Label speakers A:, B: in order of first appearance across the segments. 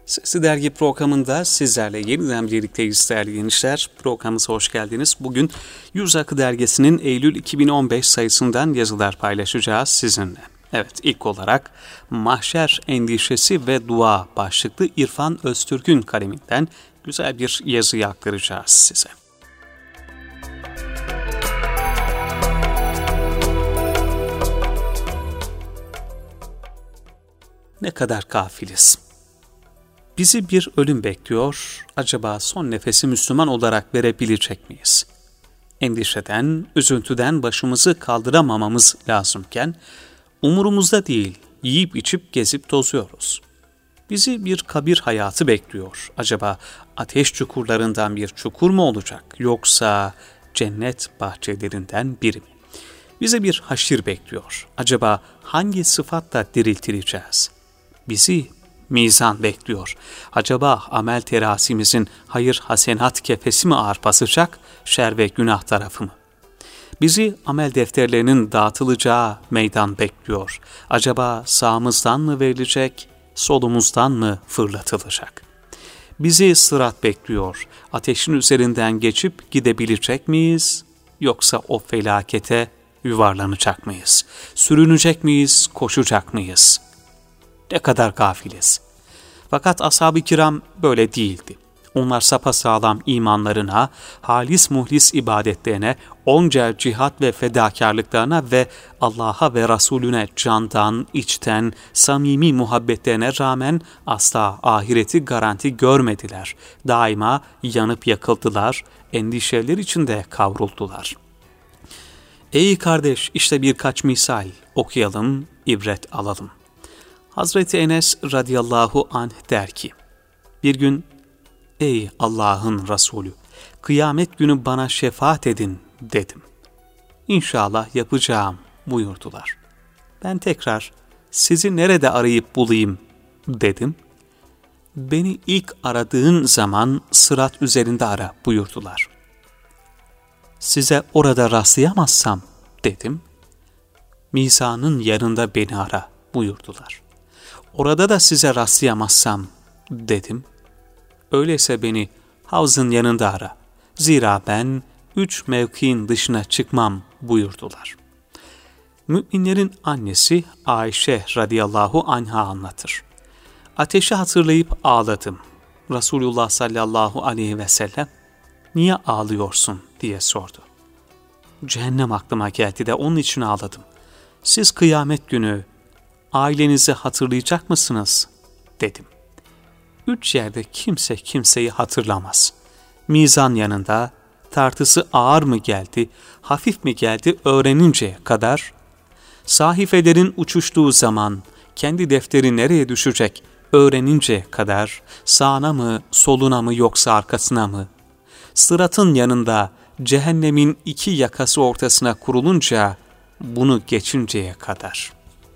A: Sesli Dergi programında sizlerle yeniden birlikteyiz değerli gençler. Programımıza hoş geldiniz. Bugün Yüz Akı Dergisi'nin Eylül 2015 sayısından yazılar paylaşacağız sizinle. Evet, ilk olarak Mahşer Endişesi ve Dua başlıklı İrfan Öztürk'ün kaleminden güzel bir yazıyı aktaracağız size. Ne kadar gafiliz. Bizi bir ölüm bekliyor, acaba son nefesi Müslüman olarak verebilecek miyiz? Endişeden, üzüntüden başımızı kaldıramamamız lazımken, umurumuzda değil, yiyip içip gezip tozuyoruz. Bizi bir kabir hayatı bekliyor, acaba ateş çukurlarından bir çukur mu olacak, yoksa cennet bahçelerinden biri mi? Bize bir haşir bekliyor, acaba hangi sıfatla diriltileceğiz? Bizi mizan bekliyor. Acaba amel terasimizin hayır hasenat kefesi mi ağır basacak, şer ve günah tarafı mı? Bizi amel defterlerinin dağıtılacağı meydan bekliyor. Acaba sağımızdan mı verilecek, solumuzdan mı fırlatılacak? Bizi sırat bekliyor. Ateşin üzerinden geçip gidebilecek miyiz, yoksa o felakete yuvarlanacak mıyız? Sürünecek miyiz, koşacak mıyız? Ne kadar gafiliz. Fakat ashab-ı kiram böyle değildi. Onlar sapasağlam imanlarına, halis muhlis ibadetlerine, onca cihat ve fedakarlıklarına ve Allah'a ve Resulüne candan, içten, samimi muhabbetlerine rağmen asla ahireti garanti görmediler. Daima yanıp yakıldılar, endişeler içinde kavruldular. Ey kardeş, işte birkaç misal okuyalım, ibret alalım. Hazreti Enes radıyallahu anh der ki, bir gün, ey Allah'ın Resulü, kıyamet günü bana şefaat edin dedim. İnşallah yapacağım buyurdular. Ben tekrar, sizi nerede arayıp bulayım dedim. Beni ilk aradığın zaman sırat üzerinde ara buyurdular. Size orada rastlayamazsam dedim. Mizanın yanında beni ara buyurdular. Orada da size rastlayamazsam dedim. Öyleyse beni havzın yanında ara. Zira ben 3 mevkiin dışına çıkmam buyurdular. Müminlerin annesi Ayşe radıyallahu anha anlatır. Ateşi hatırlayıp ağladım. Resulullah sallallahu aleyhi ve sellem, niye ağlıyorsun diye sordu. Cehennem aklıma geldi de onun için ağladım. Siz kıyamet günü ailenizi hatırlayacak mısınız dedim. 3 yerde kimse kimseyi hatırlamaz. Mizan yanında tartısı ağır mı geldi, hafif mi geldi öğreninceye kadar, sahifelerin uçuştuğu zaman kendi defteri nereye düşecek öğreninceye kadar, sağına mı, soluna mı yoksa arkasına mı, sıratın yanında cehennemin 2 yakası ortasına kurulunca bunu geçinceye kadar.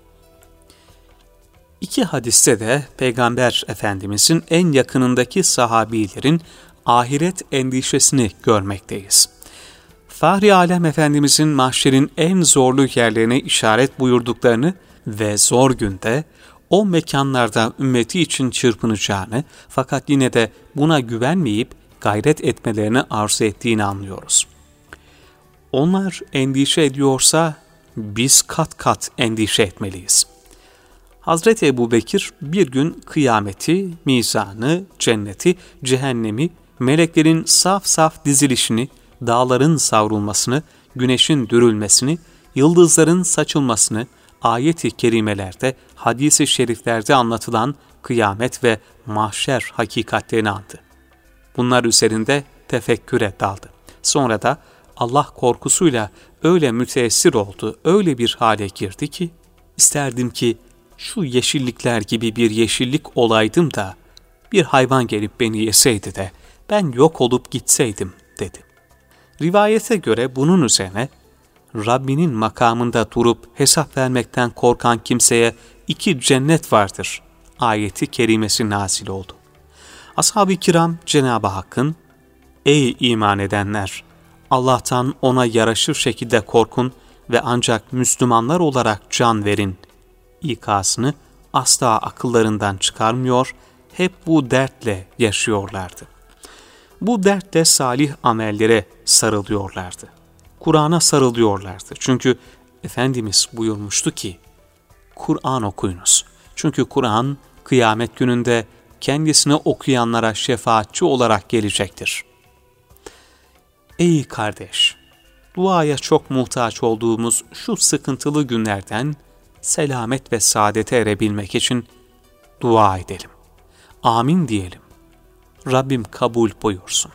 A: 2 hadiste de Peygamber Efendimizin en yakınındaki sahabilerin ahiret endişesini görmekteyiz. Fahri Alem Efendimizin mahşerin en zorlu yerlerine işaret buyurduklarını ve zor günde o mekanlarda ümmeti için çırpınacağını, fakat yine de buna güvenmeyip gayret etmelerini arzu ettiğini anlıyoruz. Onlar endişe ediyorsa biz kat kat endişe etmeliyiz. Hazreti Ebubekir bir gün kıyameti, mizanı, cenneti, cehennemi, meleklerin saf saf dizilişini, dağların savrulmasını, güneşin dürülmesini, yıldızların saçılmasını, ayet-i kerimelerde, hadis-i şeriflerde anlatılan kıyamet ve mahşer hakikatlerini andı. Bunlar üzerinde tefekküre daldı. Sonra da Allah korkusuyla öyle müteessir oldu, öyle bir hale girdi ki, isterdim ki şu yeşillikler gibi bir yeşillik olaydım da bir hayvan gelip beni yeseydi de ben yok olup gitseydim dedi. Rivayete göre bunun üzerine Rabbinin makamında durup hesap vermekten korkan kimseye 2 cennet vardır ayeti kerimesi nazil oldu. Ashab-ı kiram Cenab-ı Hakk'ın ey iman edenler, Allah'tan ona yaraşır şekilde korkun ve ancak Müslümanlar olarak can verin ikazını asla akıllarından çıkarmıyor, hep bu dertle yaşıyorlardı. Bu dertle salih amellere sarılıyorlardı. Kur'an'a sarılıyorlardı. Çünkü Efendimiz buyurmuştu ki, Kur'an okuyunuz. Çünkü Kur'an kıyamet gününde kendisini okuyanlara şefaatçi olarak gelecektir. Ey kardeş! Duaya çok muhtaç olduğumuz şu sıkıntılı günlerden selamet ve saadete erebilmek için dua edelim. Amin diyelim. Rabbim kabul buyursun.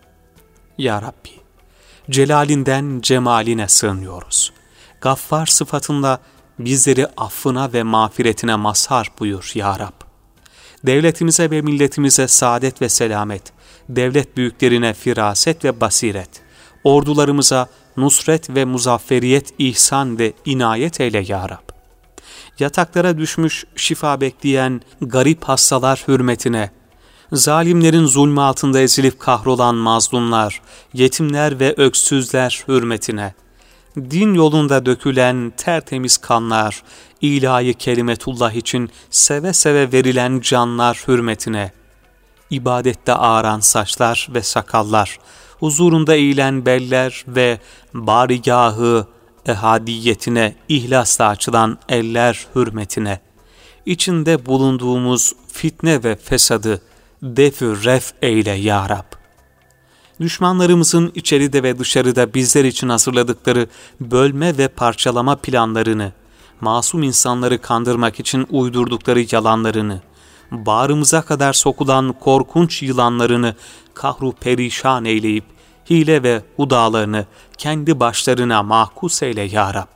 A: Ya Rabbi, celalinden cemaline sığınıyoruz. Gaffar sıfatınla bizleri affına ve mağfiretine mazhar buyur ya Rab. Devletimize ve milletimize saadet ve selamet, devlet büyüklerine firaset ve basiret, ordularımıza nusret ve muzafferiyet ihsan ve inayet eyle ya Rab. Yataklara düşmüş şifa bekleyen garip hastalar hürmetine, zalimlerin zulmü altında ezilip kahrolan mazlumlar, yetimler ve öksüzler hürmetine, din yolunda dökülen tertemiz kanlar, ilahi kelimetullah için seve seve verilen canlar hürmetine, ibadette ağaran saçlar ve sakallar, huzurunda eğilen beller ve barigahı ehadiyetine ihlasla açılan eller hürmetine, içinde bulunduğumuz fitne ve fesadı def-ü ref eyle ya Rab. Düşmanlarımızın içeride ve dışarıda bizler için hazırladıkları bölme ve parçalama planlarını, masum insanları kandırmak için uydurdukları yalanlarını, bağrımıza kadar sokulan korkunç yılanlarını kahru perişan eyleyip, hile ve hudalarını kendi başlarına mahkus eyle ya Rab.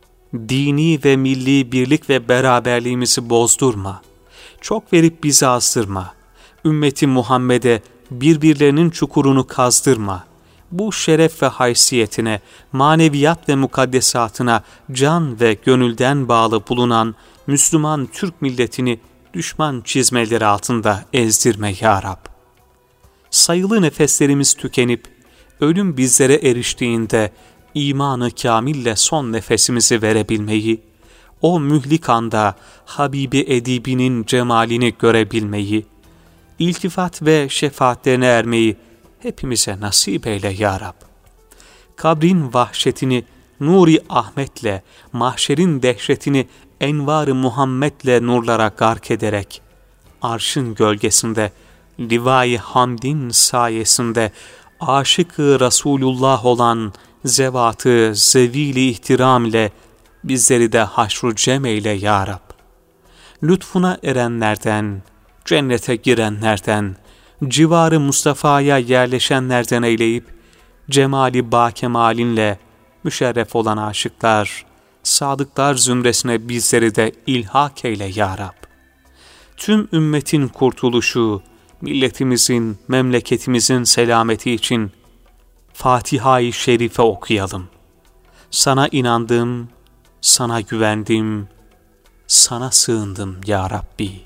A: Dini ve milli birlik ve beraberliğimizi bozdurma. Çok verip bizi azdırma. Ümmeti Muhammed'e birbirlerinin çukurunu kazdırma. Bu şeref ve haysiyetine, maneviyat ve mukaddesatına can ve gönülden bağlı bulunan Müslüman Türk milletini düşman çizmeleri altında ezdirme ya Rab. Sayılı nefeslerimiz tükenip, ölüm bizlere eriştiğinde imanı kamille son nefesimizi verebilmeyi, o mühlik anda Habibi Edibi'nin cemalini görebilmeyi, iltifat ve şefaatlerine ermeyi hepimize nasip eyle ya Rab. Kabrin vahşetini Nuri Ahmet'le, mahşerin dehşetini Envar-ı Muhammed'le nurlara gark ederek, arşın gölgesinde, Livai Hamd'in sayesinde, aşık-ı Resulullah olan zevat-ı zevil-i ihtiram ile bizleri de haşru cem eyle ya Rab. Lütfuna erenlerden, cennete girenlerden, civarı Mustafa'ya yerleşenlerden eyleyip, cemali bakemalinle müşerref olan aşıklar, sadıklar zümresine bizleri de ilhak eyle ya Rab. Tüm ümmetin kurtuluşu, milletimizin, memleketimizin selameti için Fatiha-i Şerife okuyalım. Sana inandım, sana güvendim, sana sığındım ya Rabbi.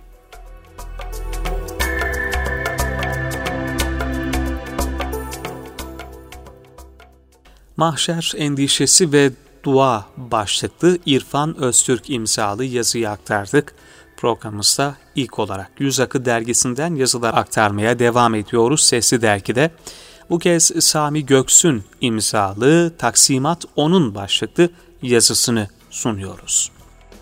A: Mahşer endişesi ve dua başlıklı İrfan Öztürk imzalı yazıyı aktardık. Programımızda ilk olarak Yüz Akı dergisinden yazılar aktarmaya devam ediyoruz Sesli Dergi'de. Bu kez Sami Göksun imzalı Taksimat 10'un başlıklı yazısını sunuyoruz.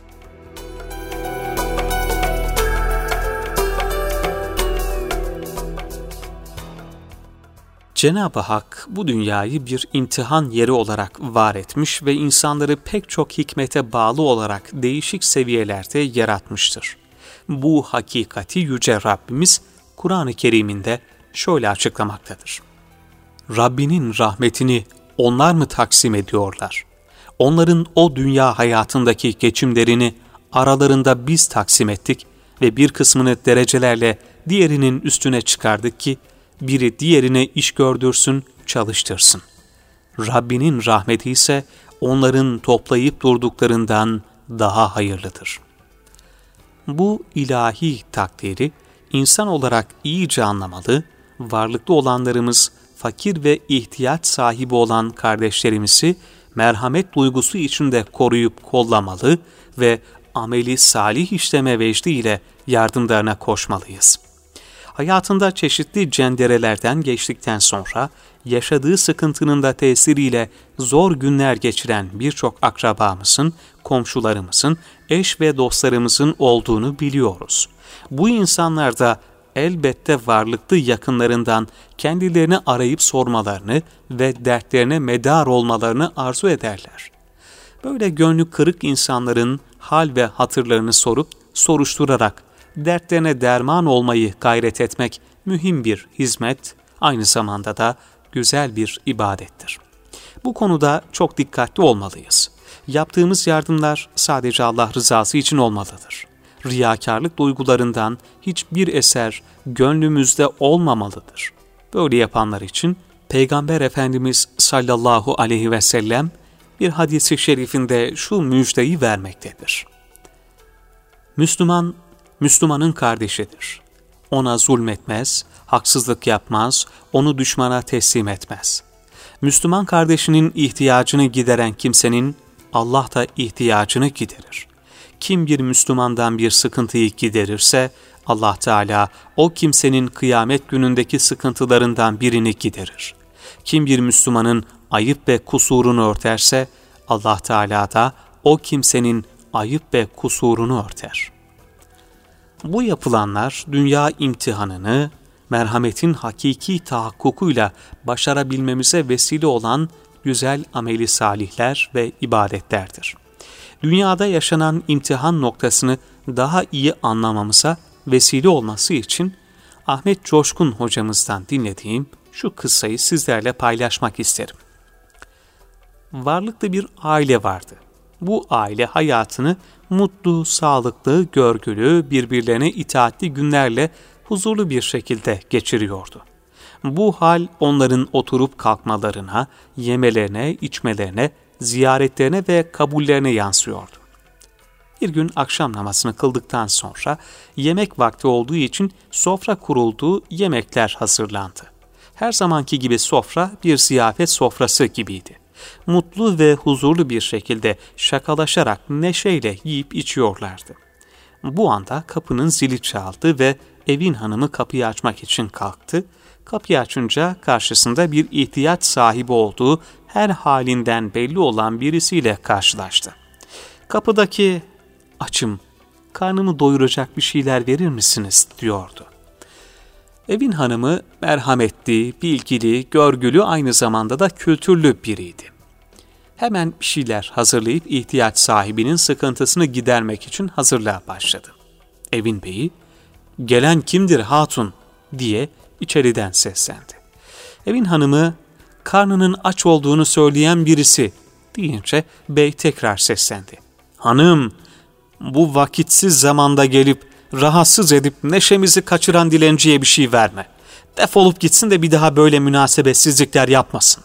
A: Cenab-ı Hak bu dünyayı bir imtihan yeri olarak var etmiş ve insanları pek çok hikmete bağlı olarak değişik seviyelerde yaratmıştır. Bu hakikati Yüce Rabbimiz Kur'an-ı Kerim'inde şöyle açıklamaktadır. Rabbinin rahmetini onlar mı taksim ediyorlar? Onların o dünya hayatındaki geçimlerini aralarında biz taksim ettik ve bir kısmını derecelerle diğerinin üstüne çıkardık ki, biri diğerine iş gördürsün, çalıştırsın. Rabbinin rahmeti ise onların toplayıp durduklarından daha hayırlıdır. Bu ilahi takdiri insan olarak iyice anlamalı, varlıklı olanlarımız, fakir ve ihtiyaç sahibi olan kardeşlerimizi merhamet duygusu içinde koruyup kollamalı ve ameli salih işleme vecdiyle yardımlarına koşmalıyız. Hayatında çeşitli cenderelerden geçtikten sonra yaşadığı sıkıntının da tesiriyle zor günler geçiren birçok akrabamızın, komşularımızın, eş ve dostlarımızın olduğunu biliyoruz. Bu insanlar da elbette varlıklı yakınlarından kendilerini arayıp sormalarını ve dertlerine medar olmalarını arzu ederler. Böyle gönlü kırık insanların hal ve hatırlarını sorup soruşturarak dertlerine derman olmayı gayret etmek mühim bir hizmet, aynı zamanda da güzel bir ibadettir. Bu konuda çok dikkatli olmalıyız. Yaptığımız yardımlar sadece Allah rızası için olmalıdır. Riyakarlık duygularından hiçbir eser gönlümüzde olmamalıdır. Böyle yapanlar için Peygamber Efendimiz sallallahu aleyhi ve sellem bir hadis-i şerifinde şu müjdeyi vermektedir. Müslüman, Müslümanın kardeşidir. Ona zulmetmez, haksızlık yapmaz, onu düşmana teslim etmez. Müslüman kardeşinin ihtiyacını gideren kimsenin Allah da ihtiyacını giderir. Kim bir Müslümandan bir sıkıntıyı giderirse Allah Teala o kimsenin kıyamet günündeki sıkıntılarından birini giderir. Kim bir Müslümanın ayıp ve kusurunu örterse Allah Teala da o kimsenin ayıp ve kusurunu örter. Bu yapılanlar dünya imtihanını merhametin hakiki tahakkukuyla başarabilmemize vesile olan güzel ameli salihler ve ibadetlerdir. Dünyada yaşanan imtihan noktasını daha iyi anlamamıza vesile olması için Ahmet Coşkun hocamızdan dinlediğim şu kıssayı sizlerle paylaşmak isterim. Varlıklı bir aile vardı. Bu aile hayatını mutlu, sağlıklı, görgülü, birbirlerine itaatli günlerle huzurlu bir şekilde geçiriyordu. Bu hal onların oturup kalkmalarına, yemelerine, içmelerine, ziyaretlerine ve kabullerine yansıyordu. Bir gün akşam namazını kıldıktan sonra yemek vakti olduğu için sofra kuruldu, yemekler hazırlandı. Her zamanki gibi sofra bir ziyafet sofrası gibiydi. Mutlu ve huzurlu bir şekilde şakalaşarak neşeyle yiyip içiyorlardı. Bu anda kapının zili çaldı ve evin hanımı kapıyı açmak için kalktı. Kapıyı açınca karşısında bir ihtiyaç sahibi olduğu her halinden belli olan birisiyle karşılaştı. Kapıdaki "Açım, karnımı doyuracak bir şeyler verir misiniz?" diyordu. Evin hanımı merhametli, bilgili, görgülü, aynı zamanda da kültürlü biriydi. Hemen bir şeyler hazırlayıp ihtiyaç sahibinin sıkıntısını gidermek için hazırlığa başladı. Evin beyi, "Gelen kimdir hatun?" diye içeriden seslendi. Evin hanımı, "Karnının aç olduğunu söyleyen birisi" deyince bey tekrar seslendi. "Hanım, bu vakitsiz zamanda gelip rahatsız edip neşemizi kaçıran dilenciye bir şey verme. Defolup gitsin de bir daha böyle münasebetsizlikler yapmasın."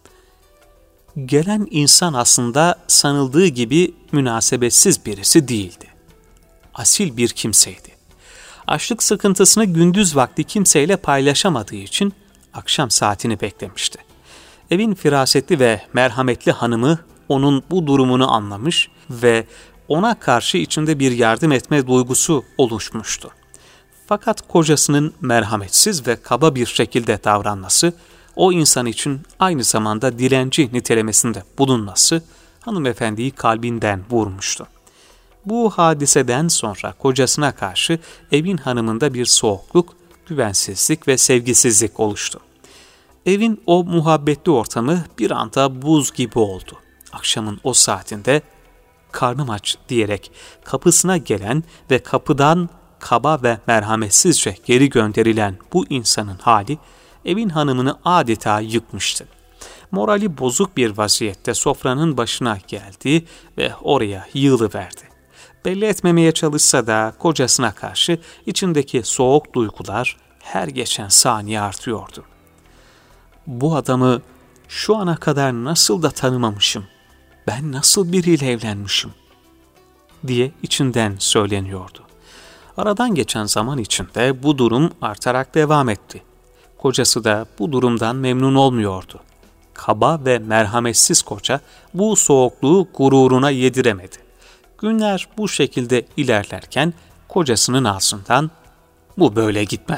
A: Gelen insan aslında sanıldığı gibi münasebetsiz birisi değildi. Asil bir kimseydi. Açlık sıkıntısını gündüz vakti kimseyle paylaşamadığı için akşam saatini beklemişti. Evin firasetli ve merhametli hanımı onun bu durumunu anlamış ve ona karşı içinde bir yardım etme duygusu oluşmuştu. Fakat kocasının merhametsiz ve kaba bir şekilde davranması, o insan için aynı zamanda dilenci nitelemesinde bulunması hanımefendiyi kalbinden vurmuştu. Bu hadiseden sonra kocasına karşı evin hanımında bir soğukluk, güvensizlik ve sevgisizlik oluştu. Evin o muhabbetli ortamı bir anda buz gibi oldu. Akşamın o saatinde "Karnım aç" diyerek kapısına gelen ve kapıdan kaba ve merhametsizce geri gönderilen bu insanın hali evin hanımını adeta yıkmıştı. Morali bozuk bir vaziyette sofranın başına geldi ve oraya yığılıverdi. Belli etmemeye çalışsa da kocasına karşı içindeki soğuk duygular her geçen saniye artıyordu. "Bu adamı şu ana kadar nasıl da tanımamışım, ben nasıl biriyle evlenmişim?" diye içinden söyleniyordu. Aradan geçen zaman içinde bu durum artarak devam etti. Kocası da bu durumdan memnun olmuyordu. Kaba ve merhametsiz koca bu soğukluğu gururuna yediremedi. Günler bu şekilde ilerlerken kocasının ağzından "Bu böyle gitmez,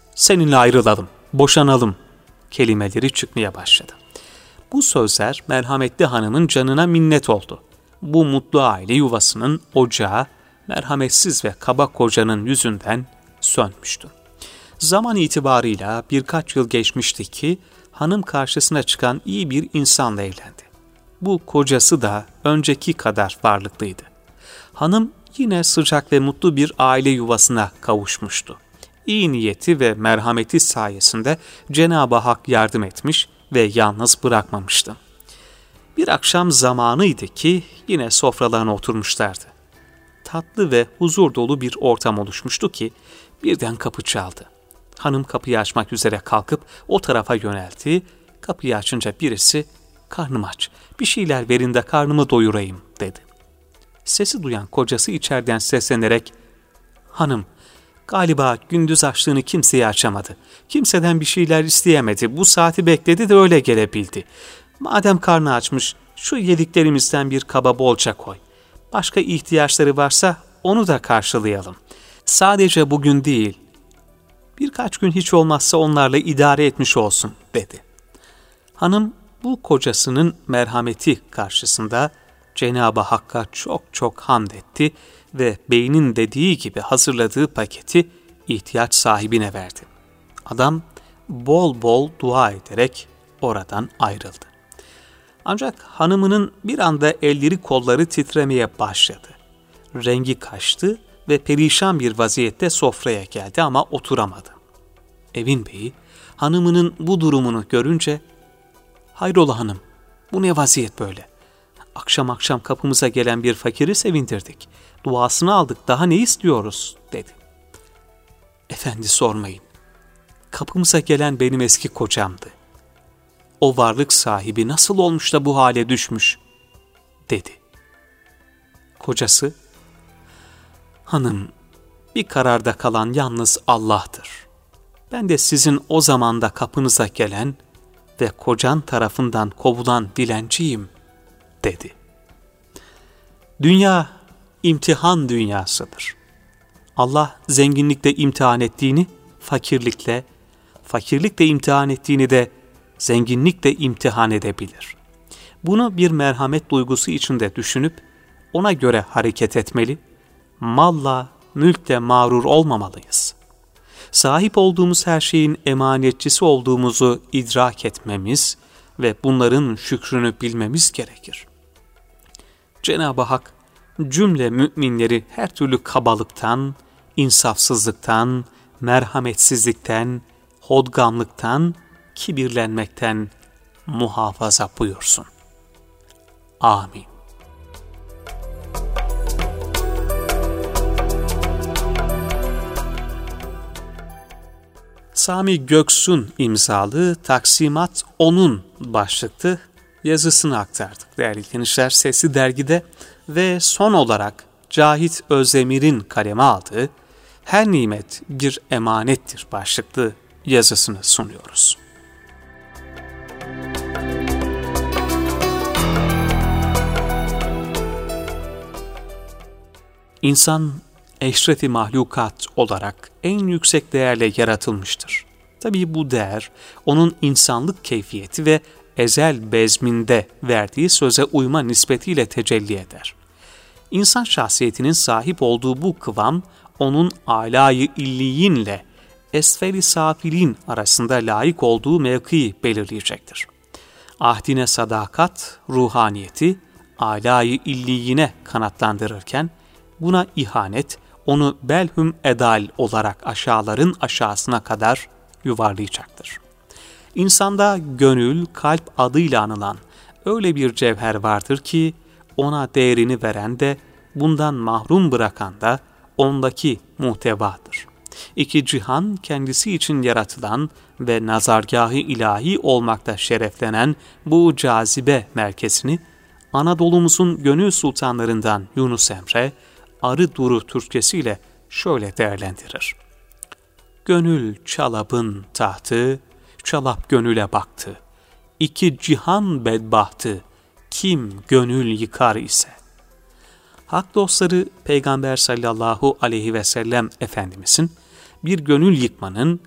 A: seninle ayrılalım, boşanalım kelimeleri çıkmaya başladı. Bu sözler merhametli hanımın canına minnet oldu. Bu mutlu aile yuvasının ocağı merhametsiz ve kaba kocanın yüzünden sönmüştü. Zaman itibarıyla birkaç yıl geçmişti ki hanım karşısına çıkan iyi bir insanla evlendi. Bu kocası da önceki kadar varlıklıydı. Hanım yine sıcak ve mutlu bir aile yuvasına kavuşmuştu. İyi niyeti ve merhameti sayesinde Cenab-ı Hak yardım etmiş ve yalnız bırakmamıştı. Bir akşam zamanıydı ki yine sofralarına oturmuşlardı. Tatlı ve huzur dolu bir ortam oluşmuştu ki birden kapı çaldı. Hanım kapıyı açmak üzere kalkıp o tarafa yöneldi. Kapıyı açınca birisi "Karnım aç, bir şeyler verin de karnımı doyurayım" dedi. Sesi duyan kocası içeriden seslenerek "Hanım, galiba gündüz açlığını kimseye açamadı. Kimseden bir şeyler isteyemedi. Bu saati bekledi de öyle gelebildi. Madem karnı açmış, şu yediklerimizden bir kaba bolça koy. Başka ihtiyaçları varsa onu da karşılayalım. Sadece bugün değil, birkaç gün hiç olmazsa onlarla idare etmiş olsun" dedi. Hanım bu kocasının merhameti karşısında Cenab-ı Hakk'a çok çok hamd etti ve beynin dediği gibi hazırladığı paketi ihtiyaç sahibine verdi. Adam bol bol dua ederek oradan ayrıldı. Ancak hanımının bir anda elleri kolları titremeye başladı. Rengi kaçtı ve perişan bir vaziyette sofraya geldi ama oturamadı. Evin beyi hanımının bu durumunu görünce "Hayrola hanım, bu ne vaziyet böyle? Akşam akşam kapımıza gelen bir fakiri sevindirdik. Duasını aldık, daha ne istiyoruz?" dedi. "Efendi sormayın. Kapımıza gelen benim eski kocamdı. O varlık sahibi nasıl olmuş da bu hale düşmüş?" dedi. Kocası, "Hanım, bir kararda kalan yalnız Allah'tır. Ben de sizin o zamanda kapınıza gelen ve kocan tarafından kovulan dilenciyim" dedi. Dünya imtihan dünyasıdır. Allah zenginlikle imtihan ettiğini fakirlikle, fakirlikle imtihan ettiğini de zenginlikle imtihan edebilir. Bunu bir merhamet duygusu içinde düşünüp ona göre hareket etmeli, malla, mülkle mağrur olmamalıyız. Sahip olduğumuz her şeyin emanetçisi olduğumuzu idrak etmemiz ve bunların şükrünü bilmemiz gerekir. Cenab-ı Hak cümle müminleri her türlü kabalıktan, insafsızlıktan, merhametsizlikten, hodgamlıktan, kibirlenmekten muhafaza buyursun. Amin. Sami Göksun imzalı Taksimat Onun başlıklı yazısını aktardık değerli dinleyiciler Sesli Dergi'de ve son olarak Cahit Özdemir'in kaleme aldığı Her Nimet Bir Emanettir başlıklı yazısını sunuyoruz. İnsan eşrefi mahlukat olarak en yüksek değerle yaratılmıştır. Tabii bu değer onun insanlık keyfiyeti ve ezel bezminde verdiği söze uyma nispetiyle tecelli eder. İnsan şahsiyetinin sahip olduğu bu kıvam onun âlâ-yı illiyinle esfel-i safilin arasında layık olduğu mevkiyi belirleyecektir. Ahdine sadakat, ruhaniyeti âlâ-yı illiyine kanatlandırırken buna ihanet onu belhum edal olarak aşağıların aşağısına kadar yuvarlayacaktır. İnsanda gönül, kalp adıyla anılan öyle bir cevher vardır ki ona değerini veren de bundan mahrum bırakan da ondaki muhtevadır. İki cihan kendisi için yaratılan ve nazargâh-ı ilahi olmakta şereflenen bu cazibe merkezini Anadolu'muzun gönül sultanlarından Yunus Emre, Arı Duru Türkçesiyle şöyle değerlendirir. Gönül çalabın tahtı, çalap gönüle baktı. İki cihan bedbahtı, kim gönül yıkar ise. Hak dostları Peygamber sallallahu aleyhi ve sellem Efendimizin bir gönül yıkmanın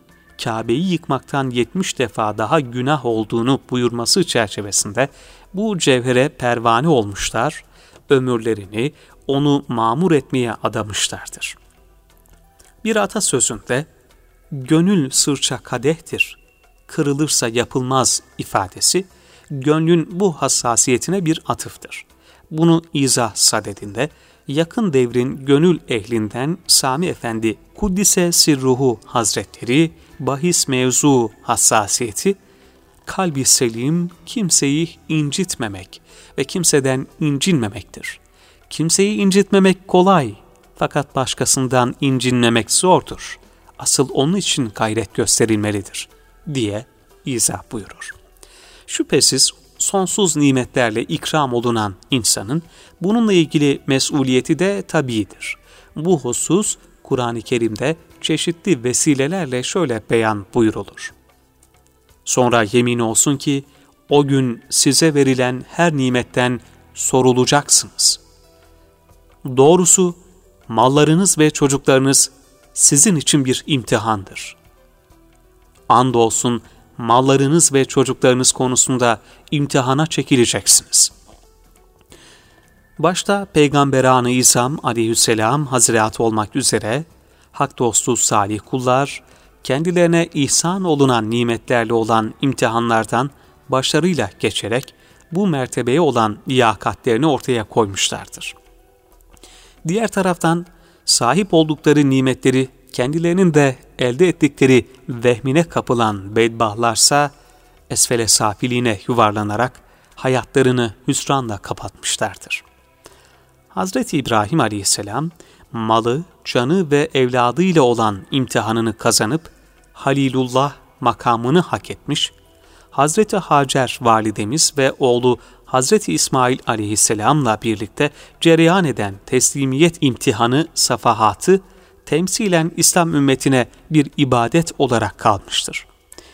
A: Kabe'yi yıkmaktan 70 defa daha günah olduğunu buyurması çerçevesinde bu cevhere pervane olmuşlar, ömürlerini onu mamur etmeye adamışlardır. Bir atasözünde "Gönül sırça kadehtir, kırılırsa yapılmaz" ifadesi, gönlün bu hassasiyetine bir atıftır. Bunu izah sadedinde, yakın devrin gönül ehlinden Sami Efendi Kuddise Sirruhu Hazretleri bahis mevzu hassasiyeti, kalbi selim kimseyi incitmemek ve kimseden incinmemektir. Kimseyi incitmemek kolay, fakat başkasından incinmemek zordur. Asıl onun için gayret gösterilmelidir diye izah buyurur. Şüphesiz sonsuz nimetlerle ikram olunan insanın bununla ilgili mesuliyeti de tabiidir. Bu husus Kur'an-ı Kerim'de çeşitli vesilelerle şöyle beyan buyurulur. Sonra yemin olsun ki o gün size verilen her nimetten sorulacaksınız. Doğrusu mallarınız ve çocuklarınız sizin için bir imtihandır. Andolsun mallarınız ve çocuklarınız konusunda imtihana çekileceksiniz. Başta Peygamber-i İzam aleyhisselam hazretleri olmak üzere hak dostu salih kullar, kendilerine ihsan olunan nimetlerle olan imtihanlardan başarıyla geçerek bu mertebeye olan liyakatlerini ortaya koymuşlardır. Diğer taraftan sahip oldukları nimetleri kendilerinin de elde ettikleri vehmine kapılan bedbahtlarsa esfele safiliğine yuvarlanarak hayatlarını hüsranla kapatmışlardır. Hazreti İbrahim aleyhisselam malı, canı ve evladıyla olan imtihanını kazanıp Halilullah makamını hak etmiş, Hazreti Hacer validemiz ve oğlu Hazreti İsmail aleyhisselamla birlikte cereyan eden teslimiyet imtihanı safahatı temsilen İslam ümmetine bir ibadet olarak kalmıştır.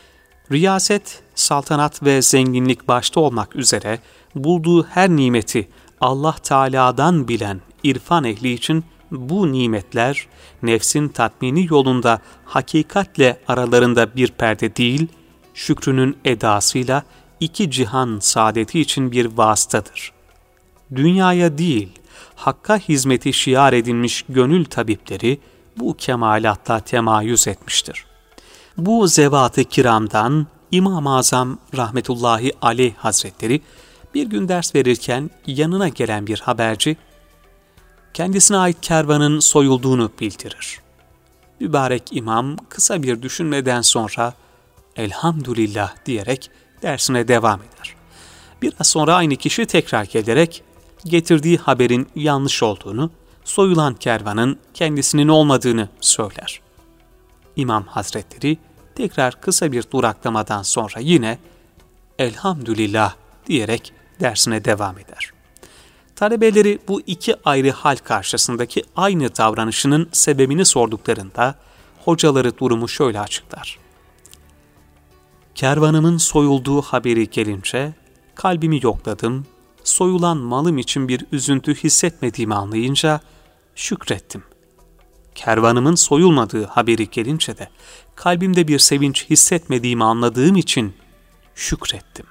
A: Riyaset, saltanat ve zenginlik başta olmak üzere bulduğu her nimeti Allah Teala'dan bilen irfan ehli için bu nimetler nefsin tatmini yolunda hakikatle aralarında bir perde değil, şükrünün edasıyla iki cihan saadeti için bir vasıtadır. Dünyaya değil, Hakk'a hizmeti şiar edilmiş gönül tabipleri bu kemalatla temayüz etmiştir. Bu zevat-ı kiramdan İmam-ı Azam rahmetullahi aleyh hazretleri bir gün ders verirken yanına gelen bir haberci, kendisine ait kervanın soyulduğunu bildirir. Mübarek imam kısa bir düşünmeden sonra elhamdülillah diyerek dersine devam eder. Biraz sonra aynı kişi tekrar gelerek getirdiği haberin yanlış olduğunu, soyulan kervanın kendisinin olmadığını söyler. İmam Hazretleri tekrar kısa bir duraklamadan sonra yine elhamdülillah diyerek dersine devam eder. Talebeleri bu iki ayrı hal karşısındaki aynı davranışının sebebini sorduklarında hocaları durumu şöyle açıklar. Kervanımın soyulduğu haberi gelince kalbimi yokladım, soyulan malım için bir üzüntü hissetmediğimi anlayınca şükrettim. Kervanımın soyulmadığı haberi gelince de kalbimde bir sevinç hissetmediğimi anladığım için şükrettim.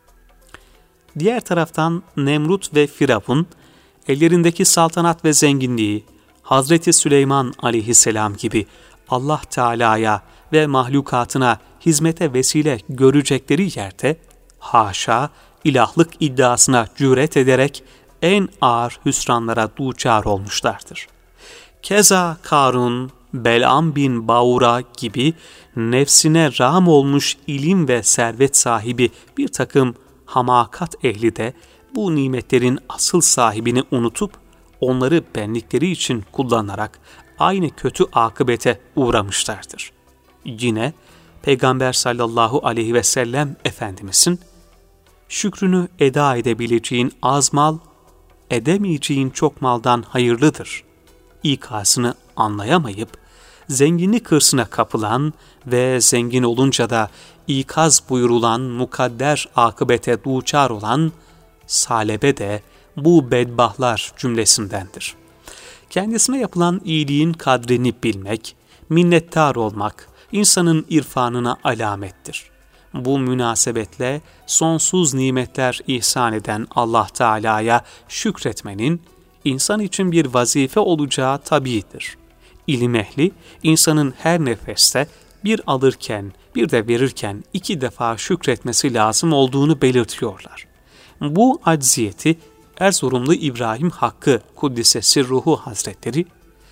A: Diğer taraftan Nemrut ve Firavun, ellerindeki saltanat ve zenginliği Hazreti Süleyman aleyhisselam gibi Allah Teala'ya ve mahlukatına hizmete vesile görecekleri yerde, haşa ilahlık iddiasına cüret ederek en ağır hüsranlara duçar olmuşlardır. Keza Karun, Belam bin Baura gibi nefsine rağm olmuş ilim ve servet sahibi bir takım hamakat ehli de bu nimetlerin asıl sahibini unutup onları benlikleri için kullanarak aynı kötü akıbete uğramışlardır. Yine Peygamber sallallahu aleyhi ve sellem Efendimizin şükrünü eda edebileceğin az mal, edemeyeceğin çok maldan hayırlıdır ikasını anlayamayıp zenginlik hırsına kapılan ve zengin olunca da ikaz buyurulan mukadder akıbete duçar olan salebe de bu bedbahtlar cümlesindendir. Kendisine yapılan iyiliğin kadrini bilmek, minnettar olmak, insanın irfanına alamettir. Bu münasebetle sonsuz nimetler ihsan eden Allah Teala'ya şükretmenin insan için bir vazife olacağı tabiidir. İlim ehli, insanın her nefeste bir alırken bir de verirken 2 defa şükretmesi lazım olduğunu belirtiyorlar. Bu acziyeti Erzurumlu İbrahim Hakkı Kuddise Ruhu Hazretleri,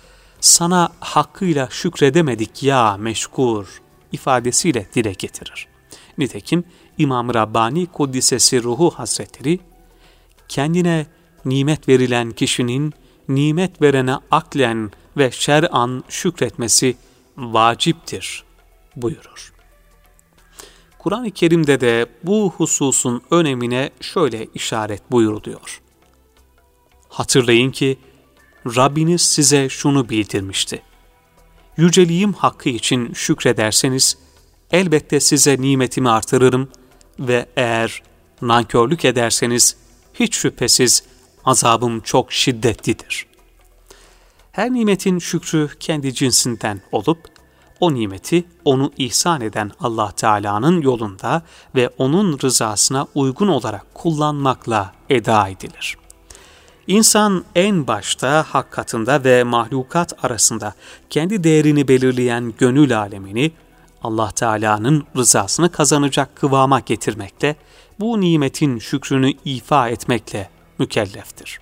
A: sana hakkıyla şükredemedik ya meşkur ifadesiyle dile getirir. Nitekim İmam-ı Rabbani Kuddise Ruhu Hazretleri, kendine nimet verilen kişinin nimet verene aklen ve şer'an şükretmesi vaciptir buyurur. Kur'an-ı Kerim'de de bu hususun önemine şöyle işaret buyuruluyor. Hatırlayın ki Rabbiniz size şunu bildirmişti. Yüceliğim hakkı için şükrederseniz elbette size nimetimi artırırım ve eğer nankörlük ederseniz hiç şüphesiz azabım çok şiddetlidir. Her nimetin şükrü kendi cinsinden olup, o nimeti onu ihsan eden Allah Teala'nın yolunda ve onun rızasına uygun olarak kullanmakla eda edilir. İnsan en başta hak katında ve mahlukat arasında kendi değerini belirleyen gönül alemini Allah Teala'nın rızasını kazanacak kıvama getirmekle, bu nimetin şükrünü ifa etmekle mükelleftir.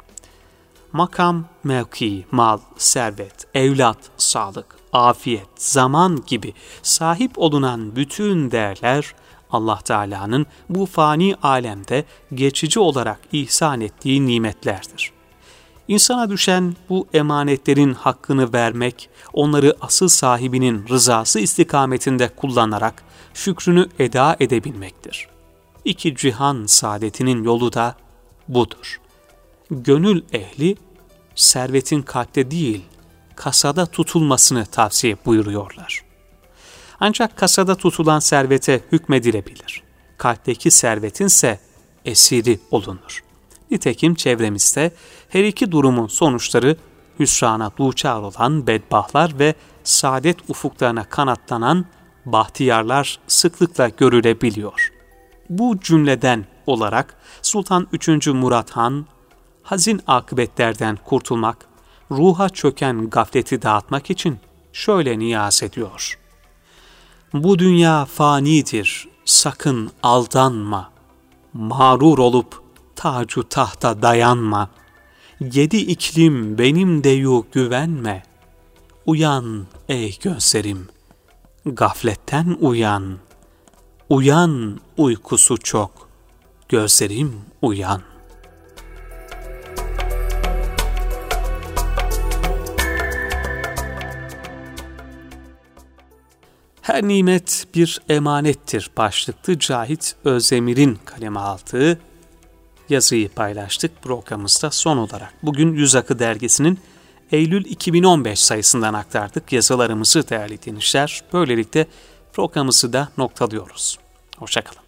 A: Makam, mevki, mal, servet, evlat, sağlık, afiyet, zaman gibi sahip olunan bütün değerler Allah Teala'nın bu fani alemde geçici olarak ihsan ettiği nimetlerdir. İnsana düşen bu emanetlerin hakkını vermek, onları asıl sahibinin rızası istikametinde kullanarak şükrünü eda edebilmektir. 2 cihan saadetinin yolu da budur. Gönül ehli, servetin kalpte değil, kasada tutulmasını tavsiye buyuruyorlar. Ancak kasada tutulan servete hükmedilebilir. Kalpteki servetinse esiri olunur. Nitekim çevremizde her iki durumun sonuçları hüsrana duçar olan bedbahtlar ve saadet ufuklarına kanatlanan bahtiyarlar sıklıkla görülebiliyor. Bu cümleden olarak Sultan 3. Murat Han, hazin akıbetlerden kurtulmak, ruha çöken gafleti dağıtmak için şöyle niyaz ediyor. Bu dünya fanidir, sakın aldanma. Mağrur olup tacu tahta dayanma. 7 iklim benim deyu güvenme. Uyan ey gözlerim, gafletten uyan. Uyan uykusu çok, gözlerim uyan. Her nimet bir emanettir başlıklı Cahit Özdemir'in kaleme aldığı yazıyı paylaştık programımızda son olarak. Bugün Yüz Akı dergisinin Eylül 2015 sayısından aktardık yazılarımızı değerli dinleyiciler. Böylelikle programımızı da noktalıyoruz. Hoşça kalın.